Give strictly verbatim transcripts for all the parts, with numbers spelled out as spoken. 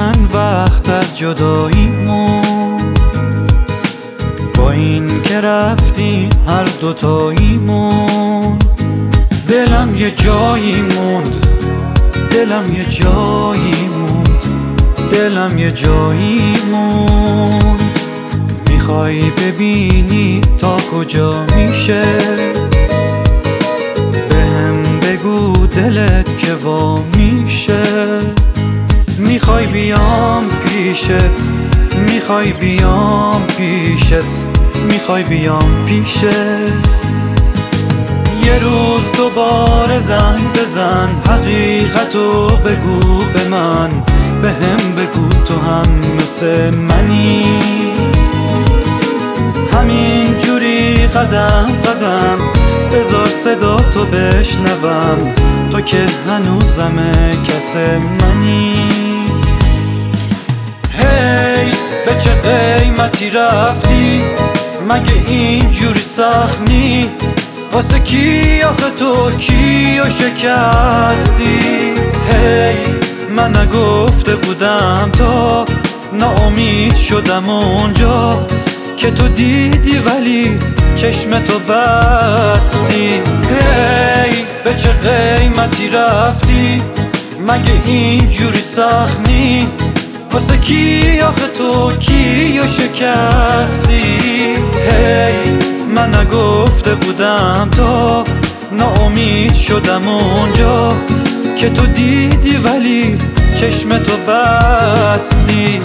چند وقت از جداییمون، با این که رفتی هر دوتاییمون. دلم یه جایی موند، دلم یه جایی موند، دلم یه جایی موند. میخوای ببینی تا کجا میشه؟ بهم بگو دلت که وا میشه. میخوای بیام پیشت، میخوای بیام پیشت، میخوای بیام پیشت. یه روز دوباره زنگ بزن، حقیقتو بگو به من، بهم بگو تو هم مثل منی. همین جوری قدم قدم بذار صدا تو بشنوم، تو که هنوزم کس منی. هی به چه قیمتی رفتی؟ مگه این جوری سخت نی؟ واسه کی آخه تو کیو شکستی؟ هی من نگفته بودم تا ناامید شدم اونجا که تو دیدی ولی چشم تو بستی. هی به چه قیمتی رفتی؟ مگه این جوری سخت نی؟ واسه کی آخه تو کیو شکستی؟ هی من نگفته بودم تا ناامید شدم اونجا که تو دیدی ولی چشم تو بستی.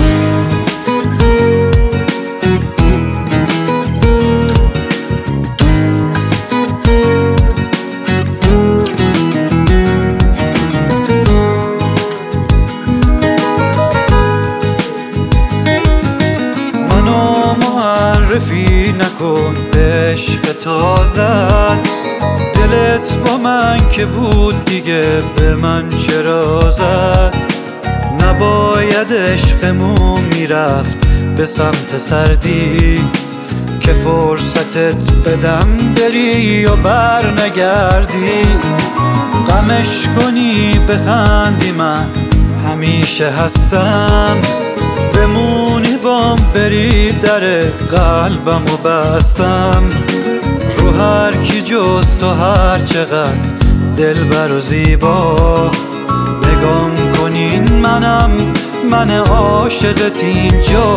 معرفی نکن به عشق تازت، دلت با من که بود دیگه به من چرا زد؟ نباید عشقمون میرفت به سمت سردی که فرصتت بدم بری و بر نگردی. غمش کنی بخندی من همیشه هستم، بمونی بام بری در قلبم و بستم. رو هر کی جز تو هر چقدر دلبر و زیبا، نگام کنین منم من عاشقت اینجا.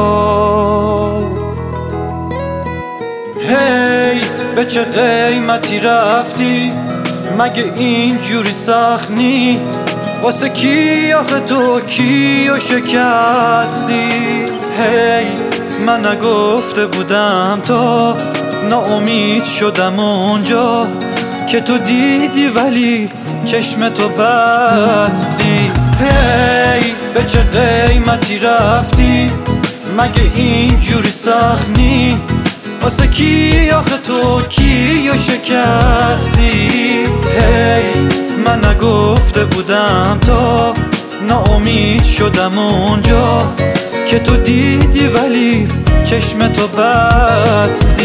هی به چه قیمتی رفتی؟ مگه این جوری سخت نی؟ واسه کی آخه تو کیو شکستی؟ هی من نگفته بودم تا ناامید شدم اونجا که تو دیدی ولی چشم تو بستی. هی به چه قیمتی رفتی؟ مگه این جوری سخت نی؟ واسه کی آخه تو کیو شکستی؟ هی من نگفته بودم تا ناامید شدم اونجا که تو دیدی ولی چشم تو بستی.